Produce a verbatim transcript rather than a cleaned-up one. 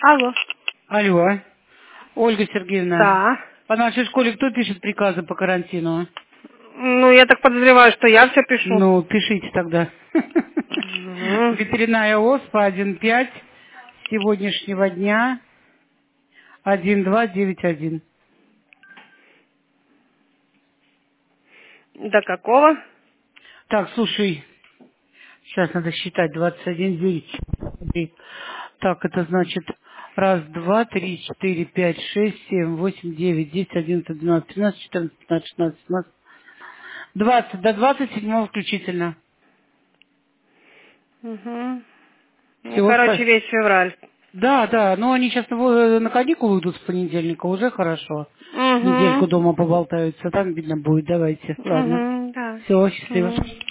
Алло. Алло. Ольга Сергеевна. Да. По нашей школе кто пишет приказы по карантину? Ну, я так подозреваю, что я все пишу. Ну, пишите тогда. Угу. Ветеринарная ОСПА один пять сегодняшнего дня один два девять один. До какого? Так, слушай, сейчас надо считать двадцать один девять. Так, это значит раз, два, три, четыре, пять, шесть, семь, восемь, девять, десять, одиннадцать, двенадцать, тринадцать, четырнадцать, пятнадцать, шестнадцать, семнадцать, двадцать до двадцать седьмого включительно. Угу. Ну, Всего короче, спасибо. весь февраль. Да, да, но они сейчас на на каникулы идут с понедельника, уже хорошо. Недельку Угу. дома поболтаются, там видно будет. Давайте, ладно. Угу, да. Все, счастливо. Угу.